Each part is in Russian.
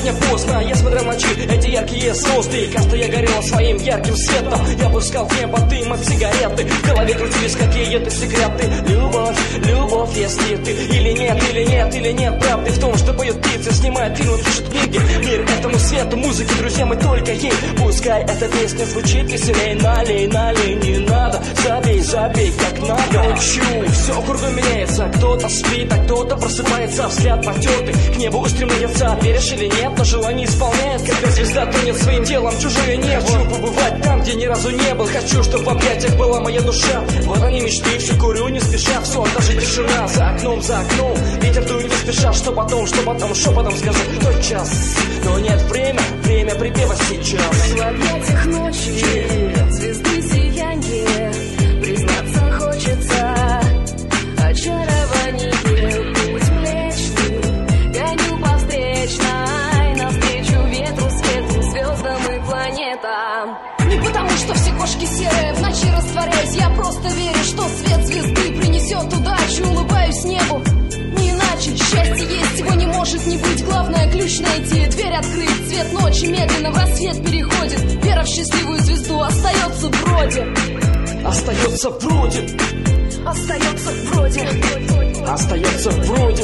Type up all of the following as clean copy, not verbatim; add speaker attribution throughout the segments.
Speaker 1: сегодня поздно. Я смотрел ночи, эти яркие звезды. Кажется, я горел своим ярким светом. Я пускал в небо дым от сигареты. В голове крутились какие-то секреты. Любовь, любовь, если ты или нет, или нет, или нет правды в том, что поют птицы, снимают фильмы, пишут книги. Мир этому свету, музыки, друзья, мы только ей. Пускай эта песня звучит веселей. Налей, налей, не надо. Забей, забей, как надо. Учу, все кругом меняется. Кто-то спит, а кто-то просыпается. Взгляд потертый, к небу устремляется. Веришь или нет, но желание исполняет. Когда звезда тонет своим делом, чужое небо. Хочу побывать там, где ни разу не был. Хочу, чтобы в объятиях была моя душа. Вот они мечты, все курю не спеша. Все, даже тишина за окном, за окном. Ветер дует не спеша, что потом, шепотом скажу. Тот час, но нет время, время припева сейчас.
Speaker 2: В объятиях ночи, звезды сияние, признаться хочется, очарование, путь млечный, гоню по встречной, навстречу ветру, свету, звездам и планетам. Не потому, что все кошки серые, в ночи растворяюсь, я просто верю, что свет звезды принесет удачу, улыбаюсь небу. Не иначе, счастье есть, его не может не быть. Главное ключ найти, дверь открыть. Цвет ночи медленно в рассвет переходит. Вера в счастливую звезду остается вроде.
Speaker 1: Остается вроде.
Speaker 2: Остается вроде.
Speaker 1: Остается вроде.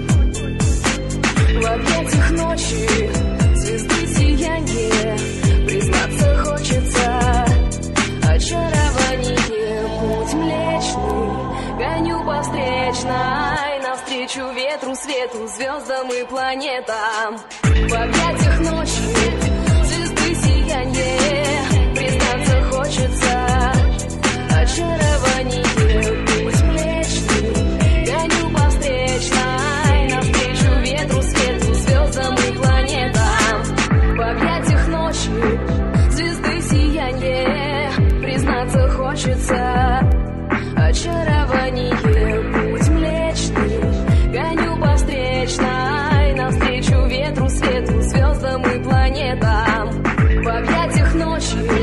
Speaker 2: В объятиях ночи, звезды сияние, признаться хочется, очарование, путь млечный, гоню по встречной, навстречу ветру, свету, звездам и планетам. В объятиях ночи, звезды сияние, признаться хочется, очарование, путь млечный, гоню по встречной, навстречу ветру, свету, звездам и планетам. В объятиях ночи, звезды сияние, признаться хочется, очарование, путь млечный, гоню по встречной, навстречу ветру, свету, звездам и планетам. В объятиях ночи,